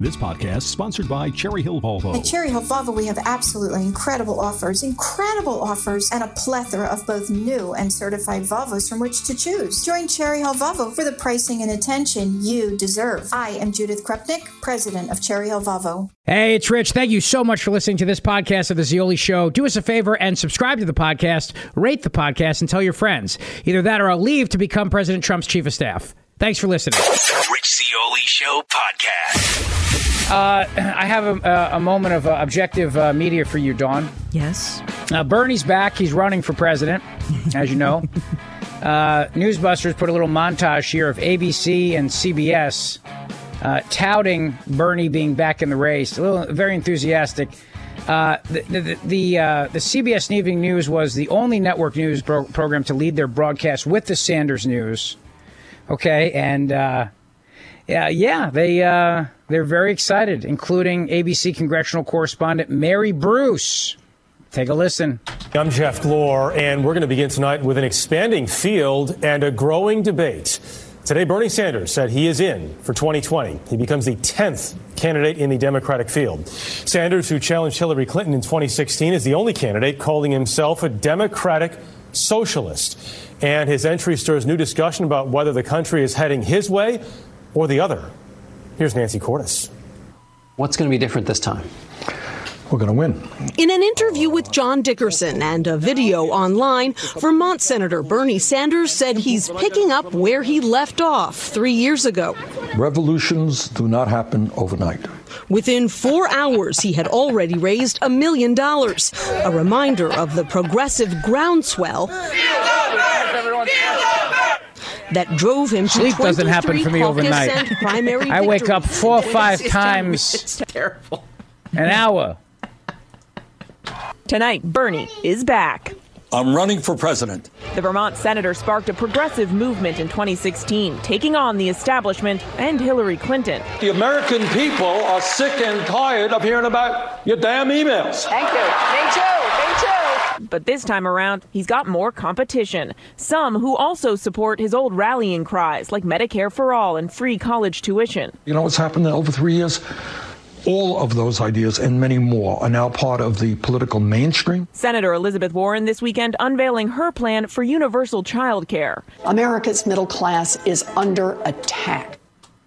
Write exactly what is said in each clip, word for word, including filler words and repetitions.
This podcast is sponsored by Cherry Hill Volvo. At Cherry Hill Volvo, we have absolutely incredible offers, incredible offers, and a plethora of both new and certified Volvos from which to choose. Join Cherry Hill Volvo for the pricing and attention you deserve. I am Judith Krupnik, president of Cherry Hill Volvo. Hey, it's Rich. Thank you so much for listening to this podcast of The Zeoli Show. Do us a favor and subscribe to the podcast, rate the podcast, and tell your friends. Either that or I'll leave to become President Trump's chief of staff. Thanks for listening. The Rich Zeoli Show podcast. Uh, I have a, a moment of uh, objective uh, media for you, Dawn. Yes. Uh, Bernie's back. He's running for president, as you know. uh, Newsbusters put a little montage here of A B C and C B S uh, touting Bernie being back in the race. A little, very enthusiastic. Uh, the the the, uh, the C B S Evening News was the only network news pro- program to lead their broadcast with the Sanders news. Okay, and uh, yeah, yeah, they uh, they're very excited, including A B C congressional correspondent Mary Bruce. Take a listen. I'm Jeff Glor, and we're going to begin tonight with an expanding field and a growing debate. Today, Bernie Sanders said he is in for twenty twenty. He becomes the tenth candidate in the Democratic field. Sanders, who challenged Hillary Clinton in twenty sixteen, is the only candidate calling himself a Democratic socialist. And his entry stirs new discussion about whether the country is heading his way or the other. Here's Nancy Cordes. What's going to be different this time? We're going to win. In an interview with John Dickerson and a video online, Vermont Senator Bernie Sanders said he's picking up where he left off three years ago. Revolutions do not happen overnight. Within four hours, he had already raised a million dollars, a reminder of the progressive groundswell that drove him to Sleep doesn't happen for me overnight. I wake up four or five times It's terrible. an hour. Tonight, Bernie is back. I'm running for president. The Vermont senator sparked a progressive movement in twenty sixteen, taking on the establishment and Hillary Clinton. The American people are sick and tired of hearing about your damn emails. Thank you. Me too. Me too. But this time around, he's got more competition. Some who also support his old rallying cries, like Medicare for all and free college tuition. You know what's happened in over three years? All of those ideas and many more are now part of the political mainstream. Senator Elizabeth Warren this weekend unveiling her plan for universal child care. America's middle class is under attack.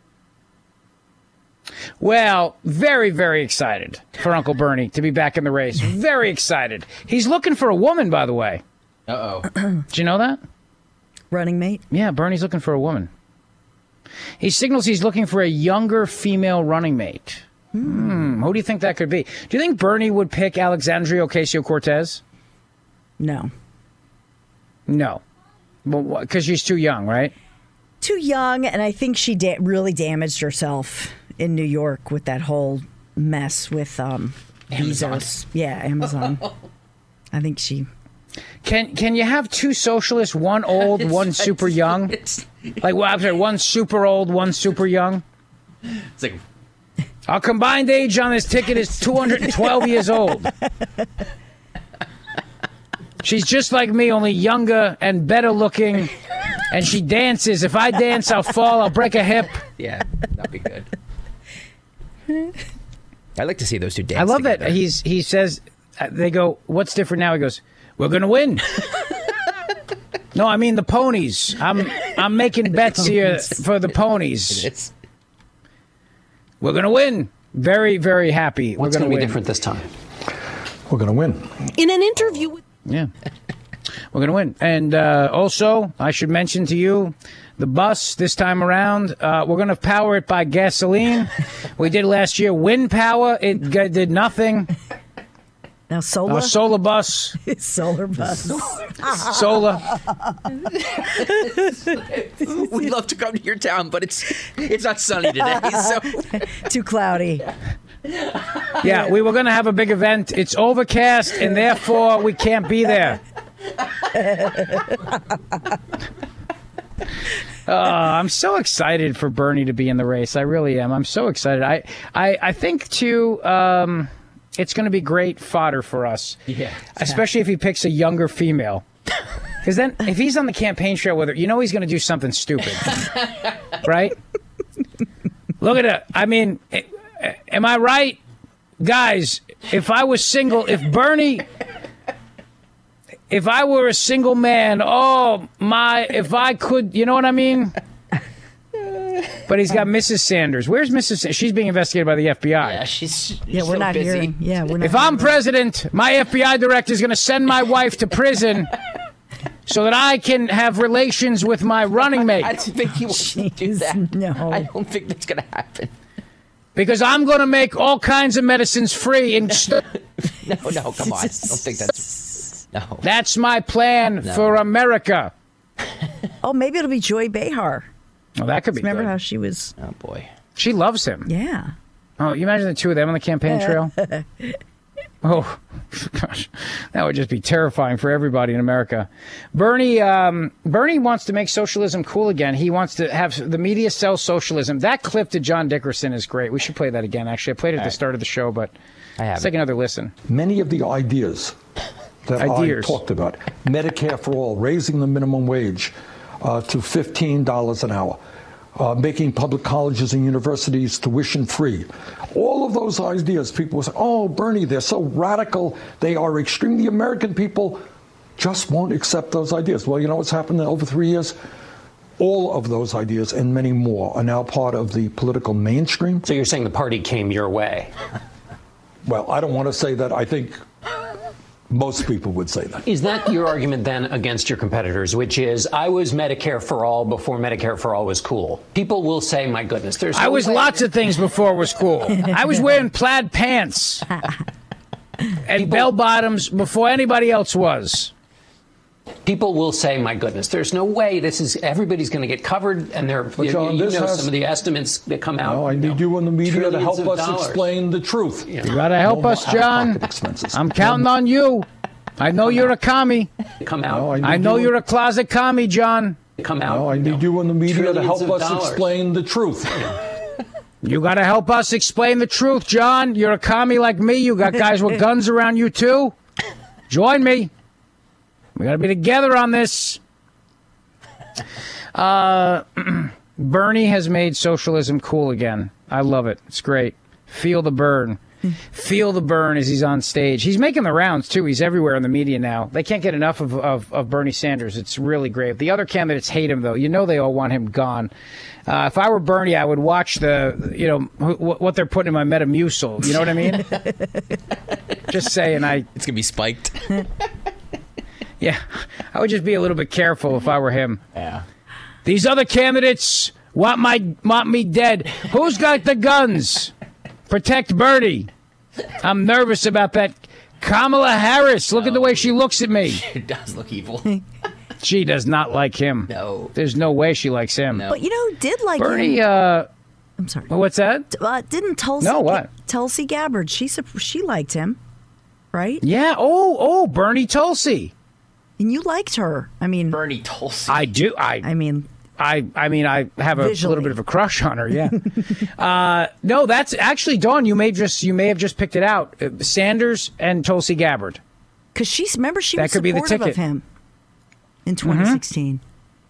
Well, very, very excited for Uncle Bernie to be back in the race. Very excited. He's looking for a woman, by the way. Uh-oh. Did you know that? Running mate? Yeah, Bernie's looking for a woman. He signals he's looking for a younger female running mate. Hmm. Who do you think that could be? Do you think Bernie would pick Alexandria Ocasio-Cortez? No. No. Well, because she's too young, right? Too young, and I think she da- really damaged herself in New York with that whole mess with um, Amazon. Bezos. Yeah, Amazon. I think she... Can can you have two socialists, one old, one super young? Like, well, I'm sorry, one super old, one super young? It's like... Our combined age on this ticket is two hundred twelve years old. She's just like me, only younger and better looking. And she dances. If I dance, I'll fall. I'll break a hip. Yeah, that'd be good. I'd like to see those two dance I love together. that. He's He says, uh, they go, what's different now? He goes, we're going to win. No, I mean the ponies. I'm I'm making bets here for the ponies. It's... We're going to win. Very, very happy. What's We're going to be win. different this time? We're going to win. In an interview with... Yeah. We're going to win. And uh, also, I should mention to you, the bus this time around, uh, we're going to power it by gasoline. We did last year wind power. It g- did nothing. Now solar? Uh, solar bus. Solar bus. Solar. We'd love to come to your town, but it's it's not sunny today. So Too cloudy. Yeah, we were going to have a big event. It's overcast, and therefore we can't be there. Uh, I'm so excited for Bernie to be in the race. I really am. I'm so excited. I, I, I think, too, um, it's going to be great fodder for us. Yeah. Especially if he picks a younger female. Because then, if he's on the campaign trail with her, you know he's going to do something stupid. Right? Look at it. I mean, it, Am I right? Guys, if I was single, if Bernie, if I were a single man, oh, my, if I could, you know what I mean? But he's got Missus Sanders. Where's Missus Sanders? She's being investigated by the F B I. Yeah, she's, she's Yeah, we're so not busy. hearing. Yeah, we're not. If I'm president, my F B I director is going to send my wife to prison so that I can have relations with my running mate. I don't think he will do that. No. I don't think that's going to happen. Because I'm going to make all kinds of medicines free. And st- No, no, come on. I don't think that's... No. That's my plan No. for America. Oh, maybe it'll be Joy Behar. Oh, that could be Remember good. how she was? Oh, boy. She loves him. Yeah. Oh, you imagine the two of them on the campaign trail? Oh, gosh. That would just be terrifying for everybody in America. Bernie um, Bernie wants to make socialism cool again. He wants to have the media sell socialism. That clip to John Dickerson is great. We should play that again, actually. I played it at the start of the show, but I have let's take another listen. Many of the ideas that Ideas. I talked about, Medicare for all, raising the minimum wage uh, to fifteen dollars an hour, uh, making public colleges and universities tuition free. All of those ideas, people will say, oh, Bernie, they're so radical. They are extreme. The American people just won't accept those ideas. Well, you know what's happened in over three years? All of those ideas and many more are now part of the political mainstream. So you're saying the party came your way? Well, I don't want to say that. I think most people would say that. Is that your argument then against your competitors, which is I was Medicare for all before Medicare for all was cool? People will say, my goodness, there's no I was way. lots of things before it was cool. I was wearing plaid pants and bell bottoms before anybody else was. People will say, my goodness, there's no way this is, everybody's going to get covered, and they're, But you, John, you this know has- some of the estimates that come out. No, I need you in the media to trillions help of us dollars. explain the truth. You got to help No us, more John. out-of-pocket expenses. I'm counting on you. I know you're a commie. Come out. No, I, need I know you you're a closet commie, John. come out. No, I need you in the media to trillions help of us dollars. explain the truth. You got to help us explain the truth, John. You're a commie like me. You got guys with guns around you, too. Join me. We got to be together on this. Uh, Bernie has made socialism cool again. I love it. It's great. Feel the burn. Feel the burn as he's on stage. He's making the rounds, too. He's everywhere in the media now. They can't get enough of, of, of Bernie Sanders. It's really great. The other candidates hate him, though. You know they all want him gone. Uh, if I were Bernie, I would watch the, you know, wh- what they're putting in my Metamucil. You know what I mean? Just saying. I. It's going to be spiked. Yeah. I would just be a little bit careful if I were him. Yeah. These other candidates want my want me dead. Who's got the guns? Protect Bernie. I'm nervous about that. Kamala Harris. Look at the way she looks at me. It does look evil. She does not like him. No. There's no way she likes him. But you know, who did like Bernie, him? uh... I'm sorry. What's that? Uh, didn't Tulsi? No, what? Tulsi Gabbard. She sup- she liked him, right? Yeah. Oh, oh, Bernie Tulsi. And you liked her. I mean, Bernie Tulsi. I do. I. I mean, I. I mean, I have a Visually. little bit of a crush on her. Yeah. uh, no, that's actually Dawn. You may just you may have just picked it out. Uh, Sanders and Tulsi Gabbard. because she's remember she That was could be the supportive of ticket. him in twenty sixteen.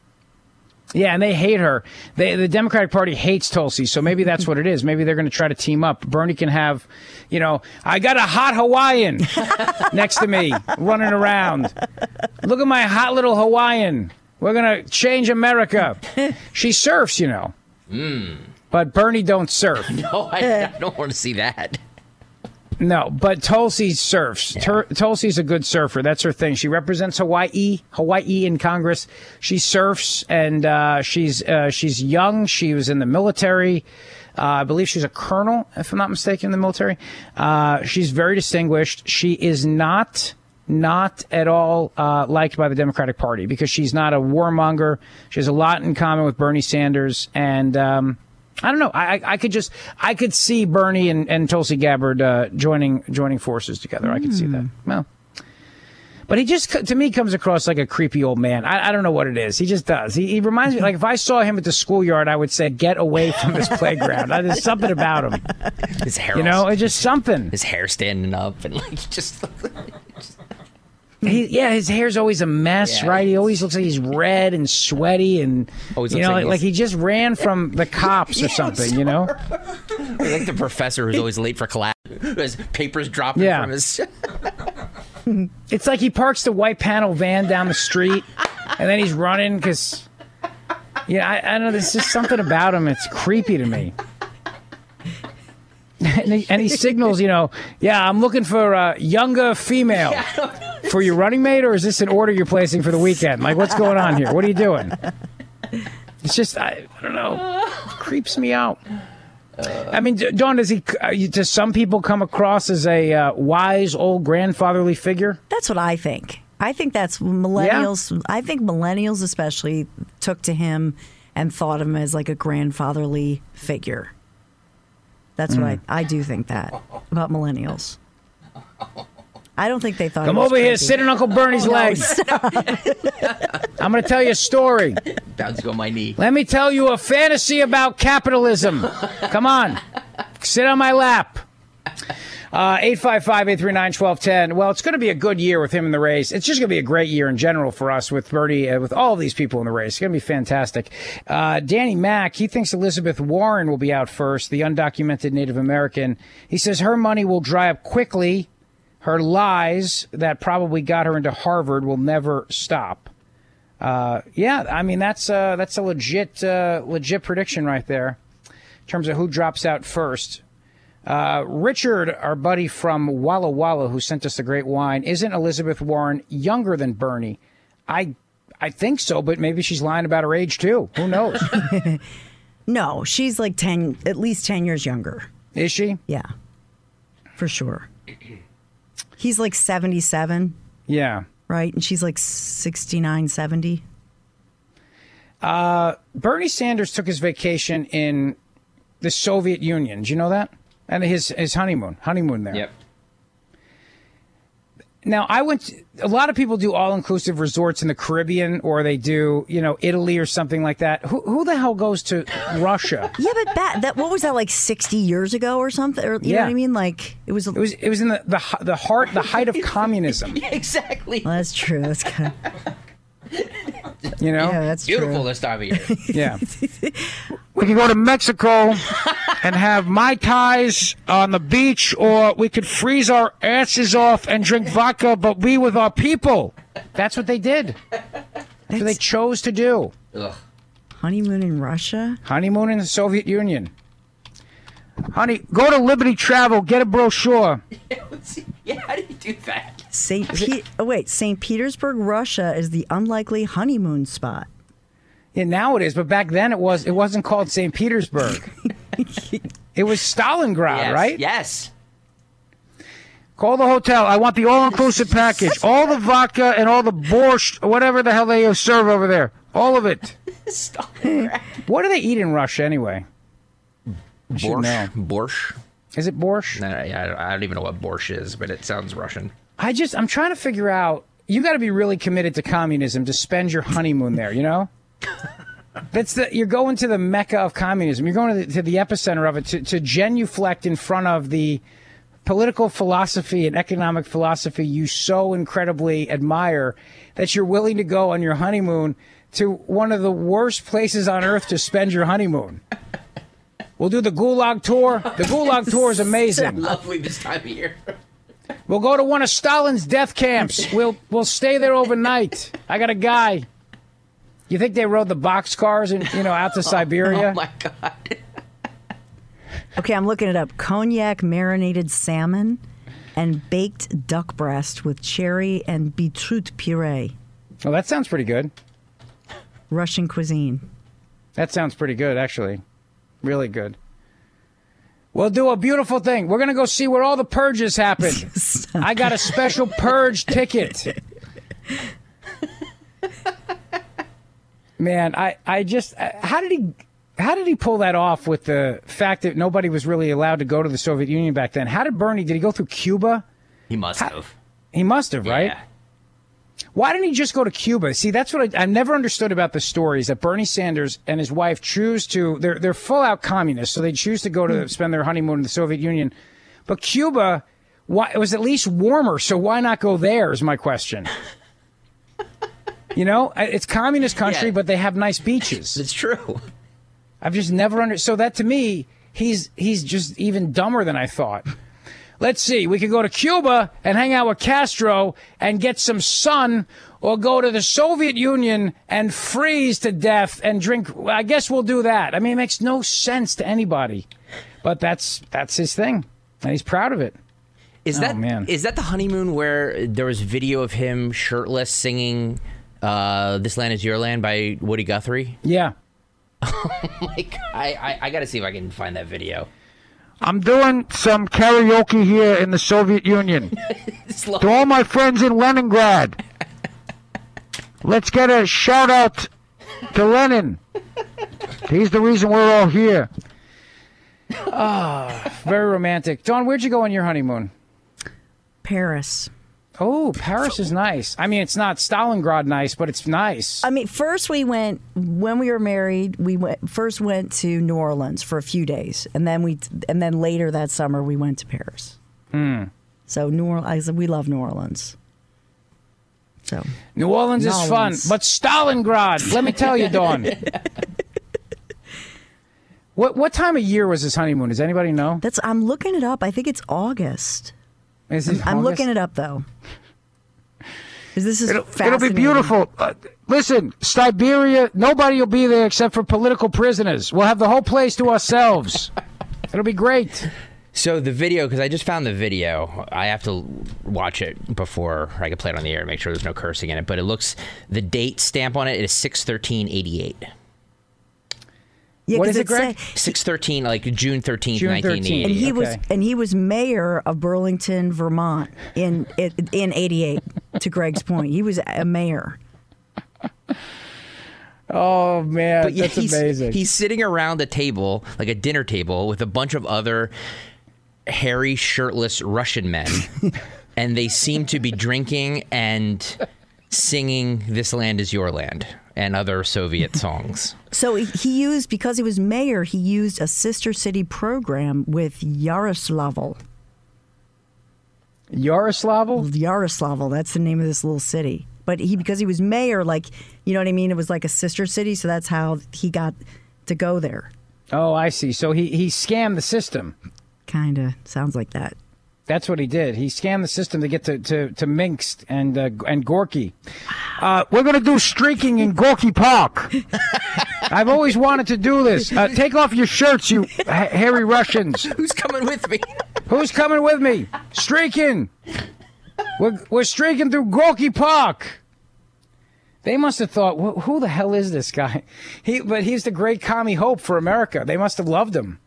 Yeah, and they hate her. They, the Democratic Party hates Tulsi, so maybe that's what it is. Maybe they're going to try to team up. Bernie can have, you know, I got a hot Hawaiian next to me running around. Look at my hot little Hawaiian. We're going to change America. She surfs, you know. Mm. But Bernie don't surf. No, I, I don't want to see that. No, but Tulsi surfs. Tur- Tulsi's a good surfer. That's her thing. She represents Hawaii, Hawaii in Congress. She surfs, and uh, she's uh, she's young. She was in the military. Uh, I believe she's a colonel, if I'm not mistaken, in the military. Uh, she's very distinguished. She is not not at all uh, liked by the Democratic Party because she's not a warmonger. She has a lot in common with Bernie Sanders, and um, I don't know. I, I could just I could see Bernie and, and Tulsi Gabbard uh, joining joining forces together. I could see that. Well, but he just to me comes across like a creepy old man. I, I don't know what it is. He just does. He, he reminds me like if I saw him at the schoolyard, I would say, "Get away from this playground." There's something about him. His hair, you know, it's just something. His hair standing up and like just. He, yeah, his hair's always a mess, Yeah. right? He always looks like he's red and sweaty, and Always you looks know, like like, like he's- he just ran from the cops or something. You know? He's like the professor who's always late for class. His papers dropping Yeah. from his. It's like he parks the white panel van down the street, and then he's running because, yeah, I, I don't know. There's just something about him. It's creepy to me. And he, and he signals, you know, yeah, I'm looking for a younger female for your running mate, or is this an order you're placing for the weekend? Like, what's going on here? What are you doing? It's just, I, I don't know, it creeps me out. I mean, Dawn, does he? Uh, does some people come across as a uh, wise old grandfatherly figure? That's what I think. I think that's millennials. Yeah. I think millennials especially took to him and thought of him as like a grandfatherly figure. That's mm. what I, I do think that about millennials. I don't think they thought. Come over crazy. here, sit on Uncle Bernie's no, leg. I'm going to tell you a story. Bounce go my knee. Let me tell you a fantasy about capitalism. Come on, sit on my lap. Uh, eight five five, eight three nine, one two one zero. Well, it's going to be a good year with him in the race. It's just going to be a great year in general for us with Bernie, uh, with all of these people in the race. It's going to be fantastic. Uh, Danny Mack, he thinks Elizabeth Warren will be out first, the undocumented Native American. He says her money will dry up quickly. Her lies that probably got her into Harvard will never stop. Uh, yeah, I mean, that's, uh, that's a legit, uh, legit prediction right there in terms of who drops out first. Uh, Richard, our buddy from Walla Walla, who sent us the great wine, isn't Elizabeth Warren younger than Bernie? I I think so, but maybe she's lying about her age, too. Who knows? No, she's like ten, at least ten years younger. Is she? Yeah, for sure. He's like seventy-seven. Yeah. Right? And she's like sixty-nine, seventy. Uh, Bernie Sanders took his vacation in the Soviet Union. Did you know that? And his, his honeymoon, honeymoon there. Yep. Now, I went, to, a lot of people do all-inclusive resorts in the Caribbean, or they do, you know, Italy or something like that. Who, who the hell goes to Russia? Yeah, but that, that, what was that, like sixty years ago or something? Or, you yeah. know what I mean? Like, it was... It was, it was in the, the, the heart, the height of communism. Yeah, exactly. Well, that's true. That's kind of... You know? Yeah, that's beautiful true. this time of year. Yeah. We could go to Mexico and have Mai Tais on the beach, or we could freeze our asses off and drink vodka, but be with our people. That's what they did. That's what they chose to do. Ugh. Honeymoon in Russia? Honeymoon in the Soviet Union. Honey, go to Liberty Travel, get a brochure. Yeah, how do you do that? Saint Pe- oh, wait, Saint Petersburg, Russia is the unlikely honeymoon spot. Yeah, now it is, but back then it was. It wasn't called Saint Petersburg. It was Stalingrad, Yes, right? Yes. Call the hotel. I want the all-inclusive package. All the vodka and all the borscht, whatever the hell they serve over there. All of it. What do they eat in Russia anyway? I should know. Borscht. Borscht. Is it borscht? No, yeah, I don't even know what borscht is, but it sounds Russian. I just, I'm trying to figure out, you got to be really committed to communism to spend your honeymoon there, you know? That's the, you're going to the mecca of communism. You're going to the, to the epicenter of it to, to genuflect in front of the political philosophy and economic philosophy you so incredibly admire that you're willing to go on your honeymoon to one of the worst places on earth to spend your honeymoon. We'll do the Gulag tour. The Gulag tour is amazing. Lovely this time of year. We'll go to one of Stalin's death camps. We'll we'll stay there overnight. I got a guy. You think they rode the boxcars and you know out to Siberia? Oh my God. Okay, I'm looking it up. Cognac marinated salmon and baked duck breast with cherry and beetroot puree. Well, that sounds pretty good. Russian cuisine. That sounds pretty good, actually. Really good. We'll do a beautiful thing. We're going to go see where all the purges happen. I got a special purge ticket. Man, I, I just, how did he, how did he pull that off with the fact that nobody was really allowed to go to the Soviet Union back then? How did Bernie, did he go through Cuba? He must how, have. He must have, right? Yeah. Why didn't he just go to Cuba? See, that's what I, I've never understood about the stories that Bernie Sanders and his wife choose to, they're, they're full out communists, so they choose to go to spend their honeymoon in the Soviet Union. But Cuba why it was at least warmer, so why not go there is my question. You know, it's communist country, yeah. but they have nice beaches. It's true. I've just never under so that to me, he's he's just even dumber than I thought. Let's see, we could go to Cuba and hang out with Castro and get some sun, or go to the Soviet Union and freeze to death and drink. I guess we'll do that. I mean, it makes no sense to anybody, but that's that's his thing, and he's proud of it. Is oh, that man. is that the honeymoon where there was video of him shirtless singing uh, "This Land Is Your Land" by Woody Guthrie? Yeah. Oh my God. I, I, I got to see if I can find that video. I'm doing some karaoke here in the Soviet Union. To all my friends in Leningrad, let's get a shout out to Lenin. He's the reason we're all here. Ah, oh, very romantic. Dawn, where'd you go on your honeymoon? Paris. Oh, Paris is nice. I mean, it's not Stalingrad nice, but it's nice. I mean, first we went, when we were married, we went first went to New Orleans for a few days, and then we and then later that summer we went to Paris. Mm. So New Orleans, we love New Orleans. So New Orleans is fun, but Stalingrad, let me tell you, Dawn. What what time of year was his honeymoon? Does anybody know? That's I'm looking it up. I think it's August. Is it I'm August? looking it up though. This is it'll, it'll be beautiful. Uh, listen, Siberia, nobody will be there except for political prisoners. We'll have the whole place to ourselves. It'll be great. So the video, because I just found the video, I have to watch it before I can play it on the air to make sure there's no cursing in it. But it looks, the date stamp on it is six thirteen eighty-eight. Yeah, what is it, Greg? six thirteen, like June thirteenth, June nineteen eighty. And he okay. was and he was mayor of Burlington, Vermont in in eighty-eight. To Greg's point, he was a mayor. Oh man, but yeah, that's he's, amazing. He's sitting around a table, like a dinner table, with a bunch of other hairy, shirtless Russian men, and they seem to be drinking and singing "This Land Is Your Land" and other Soviet songs. So he used, because he was mayor, he used a sister city program with Yaroslavl. Yaroslavl? Yaroslavl, that's the name of this little city. But he, because he was mayor, like, you know what I mean? It was like a sister city, so that's how he got to go there. Oh, I see. So he, he scammed the system. Kind of. Sounds like that. That's what he did. He scammed the system to get to, to, to Minsk and uh, and Gorky. Uh, we're going to do streaking in Gorky Park. I've always wanted to do this. Uh, take off your shirts, you ha- hairy Russians. Who's coming with me? Who's coming with me? Streaking. We're, we're streaking through Gorky Park. They must have thought, who the hell is this guy? He, but he's the great commie hope for America. They must have loved him.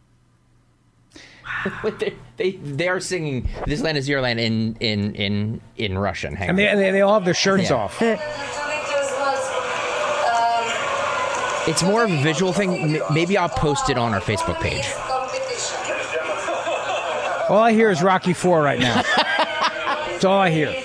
they, they they are singing "This Land Is Your Land" in in in in Russian. Hang and on. they, they they all have their shirts yeah. off. It's more of a visual thing. Maybe I'll post it on our Facebook page. All I hear is Rocky Four right now. That's all I hear.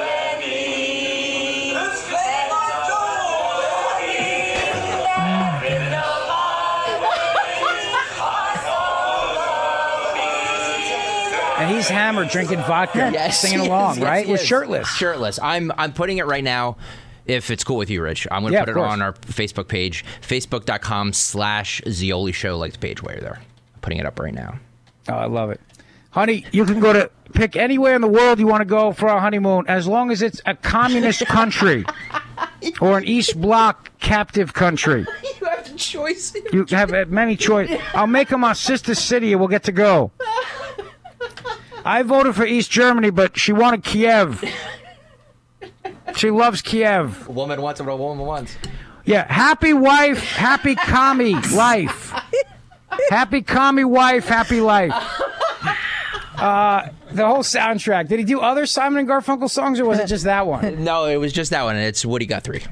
And he's hammered, drinking vodka, yes, singing yes, along, yes, right? yes. With shirtless. Shirtless. I'm I'm putting it right now. If it's cool with you, Rich, I'm going to yeah, put it on our Facebook page, facebook.com slash Zeoli Show, like the page where you're there. I'm putting it up right now. Oh, I love it. Honey, you can go to pick anywhere in the world you want to go for our honeymoon, as long as it's a communist country or an East Bloc captive country. You have the choice. You have many choices. I'll make them our sister city and we'll get to go. I voted for East Germany, but she wanted Kiev. She loves Kiev. A woman wants what a woman wants. Yeah, happy wife, happy commie life. Happy commie wife, happy life. Uh, the whole soundtrack. Did he do other Simon and Garfunkel songs, or was it just that one? No, it was just that one, and it's Woody Guthrie.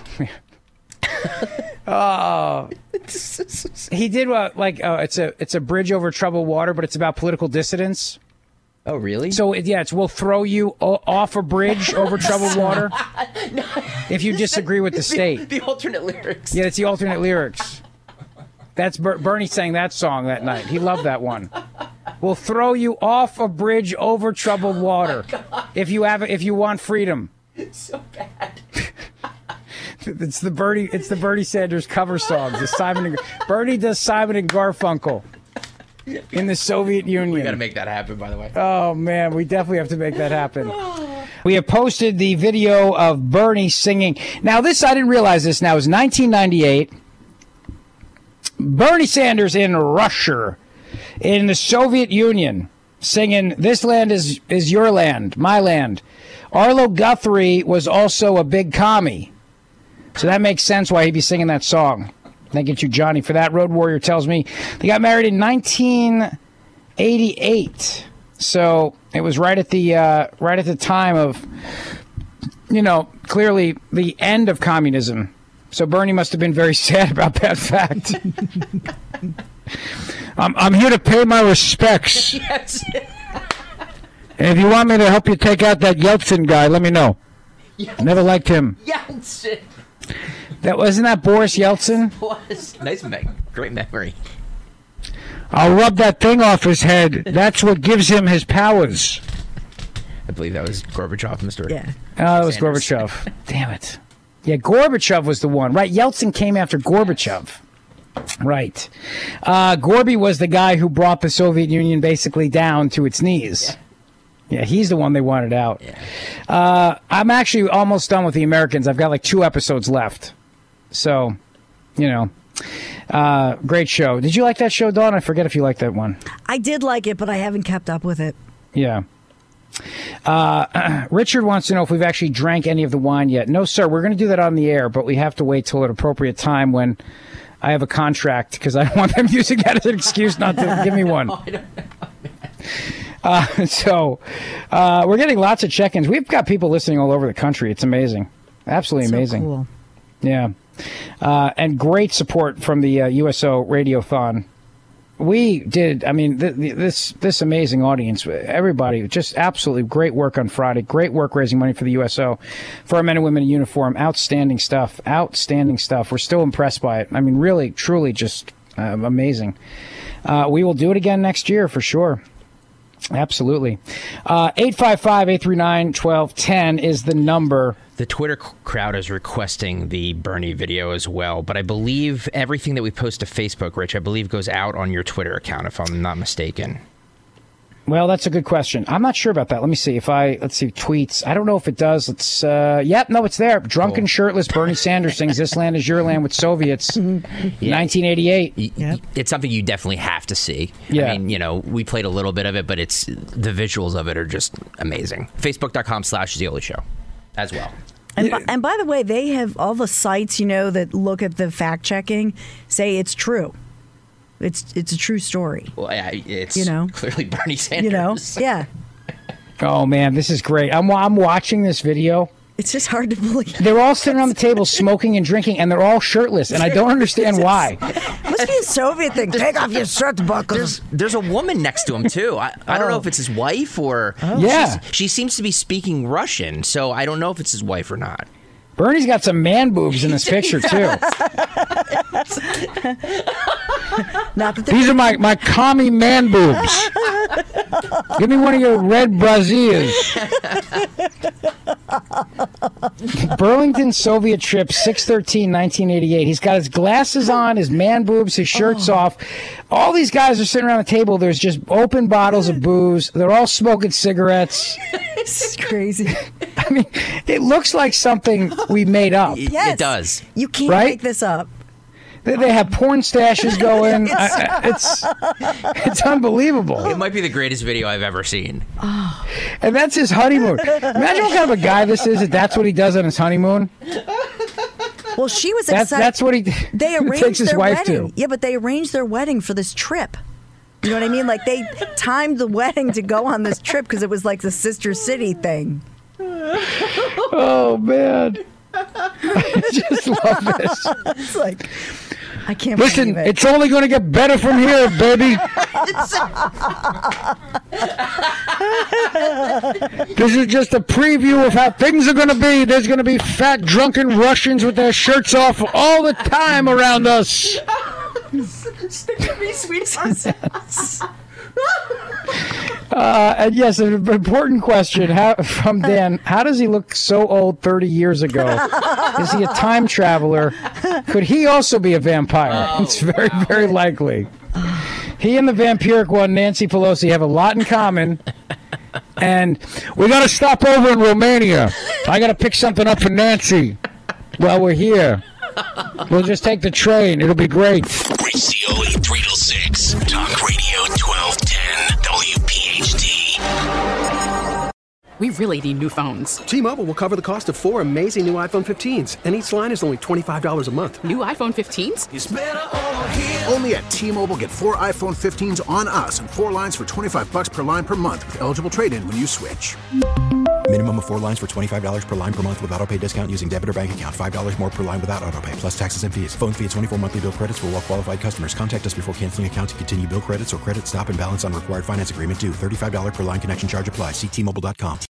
Oh, he did uh, like uh, it's a it's a bridge over troubled water, but it's about political dissidence. Oh, really? So it, yeah, it's we'll throw you o- off a bridge over troubled water no, if you disagree with the state. The, the alternate lyrics. Yeah, it's the alternate lyrics. That's Ber- Bernie sang that song that night. He loved that one. will throw you off a bridge over troubled water. Oh if you have, if you want freedom. It's so bad. It's the Bernie. It's the Bernie Sanders cover song. The Simon. And, Bernie does Simon and Garfunkel in the Soviet Union. We got to make that happen, by the way. Oh man, we definitely have to make that happen. We have posted the video of Bernie singing. Now, this I didn't realize this. Now, it was nineteen ninety-eight. Bernie Sanders in Russia, in the Soviet Union, singing "This land is is your land, my land." Arlo Guthrie was also a big commie. So that makes sense why he'd be singing that song. Thank you to Johnny for that. Road Warrior tells me they got married in nineteen eighty-eight. So it was right at the uh, right at the time of, you know, clearly the end of communism. So Bernie must have been very sad about that fact. I'm, I'm here to pay my respects. Yes. And if you want me to help you take out that Yeltsin guy, let me know. Yeltsin. Never liked him. Yeltsin. That wasn't that Boris Yeltsin? Was nice, me- great memory. I'll rub that thing off his head. That's what gives him his powers. I believe that was Gorbachev, Mister Yeah. Oh, that was Gorbachev. Damn it. Yeah, Gorbachev was the one. Right, Yeltsin came after Gorbachev. Right. Uh, Gorby was the guy who brought the Soviet Union basically down to its knees. Yeah, yeah he's the one they wanted out. Yeah. Uh, I'm actually almost done with the Americans. I've got like two episodes left. So, you know, uh, great show. Did you like that show, Dawn? I forget if you liked that one. I did like it, but I haven't kept up with it. Yeah. Uh, Richard wants to know if we've actually drank any of the wine yet. No, sir. We're going to do that on the air, but we have to wait till an appropriate time when I have a contract because I don't want them using that as an excuse not to give me one. Uh, so uh, we're getting lots of check-ins. We've got people listening all over the country. It's amazing. Absolutely so amazing. Cool. Yeah. Uh, and great support from the uh, U S O Radiothon. We did, I mean, th- th- this this amazing audience, everybody, just absolutely great work on Friday. Great work raising money for the U S O, for our men and women in uniform. Outstanding stuff. Outstanding stuff. We're still impressed by it. I mean, really, truly just uh, amazing. Uh, we will do it again next year for sure. Absolutely. Uh, eight five five, eight three nine, one two one zero is the number. The Twitter crowd is requesting the Bernie video as well, but I believe everything that we post to Facebook, Rich, I believe goes out on your Twitter account, if I'm not mistaken. Well, that's a good question. I'm not sure about that. Let me see if I, let's see, tweets. I don't know if it does. Let's, uh, yep, no, it's there. Drunken, cool. Shirtless Bernie Sanders sings This Land Is Your Land with Soviets, yeah. nineteen eighty-eight. Yep. It's something you definitely have to see. Yeah. I mean, you know, we played a little bit of it, but it's, the visuals of it are just amazing. Facebook.com slash Zeoli Show as well. And by, and by the way, they have all the sites, you know, that look at the fact checking say it's true. It's it's a true story. Well, yeah, it's you know? clearly Bernie Sanders. You know, yeah. Oh man, this is great. I'm I'm watching this video. It's just hard to believe. They're all sitting around the table smoking and drinking, and they're all shirtless, and I don't understand why. Must be a Soviet thing. Take off your shirt buckles. There's, there's a woman next to him too. I, I oh. don't know if it's his wife or oh. yeah. She's, she seems to be speaking Russian, so I don't know if it's his wife or not. Bernie's got some man boobs in this picture too. Not that These are my, my commie man boobs. Give me one of your red braziers. Burlington Soviet trip, six thirteen nineteen eighty-eight. He's got his glasses on, his man boobs, his shirt's oh. off. All these guys are sitting around the table. There's just open bottles of booze. They're all smoking cigarettes. This is crazy. I mean, it looks like something we made up. Yes. It does. You can't right? make this up. They, they have porn stashes going. I, it's it's unbelievable. It might be the greatest video I've ever seen. Oh. And that's his honeymoon. Imagine what kind of a guy this is. That that's what he does on his honeymoon. Well, she was that's, excited. That's what he. They arranged takes his their wife wedding. to. Yeah, but they arranged their wedding for this trip. You know what I mean? Like they timed the wedding to go on this trip because it was like the sister city thing. Oh man, I just love this. It's like I can't listen. believe it. It's only going to get better from here, baby. This is just a preview of how things are going to be. There's going to be fat, drunken Russians with their shirts off all the time around us. Stick with me, sweetheart. Uh, and yes, an important question how, from Dan. How does he look so old thirty years ago? Is he a time traveler? Could he also be a vampire? Oh, it's very, wow. very likely. He and the vampiric one, Nancy Pelosi, have a lot in common. And we got to stop over in Romania. I got to pick something up for Nancy while we're here. We'll just take the train. It'll be great. Rich Cioli, three till six. Talk Radio twelve ten W P H D. We really need new phones. T-Mobile will cover the cost of four amazing new iPhone fifteens, and each line is only twenty-five dollars a month. New iPhone fifteens? It's better over here. Only at T-Mobile, get four iPhone fifteens on us and four lines for twenty-five dollars per line per month with eligible trade-in when you switch. Minimum of four lines for twenty-five dollars per line per month with autopay discount using debit or bank account. five dollars more per line without autopay, plus taxes and fees. Phone fee at twenty-four monthly bill credits for well-qualified customers. Contact us before canceling account to continue bill credits or credit stop and balance on required finance agreement due. thirty-five dollars per line connection charge applies. See T Mobile dot com.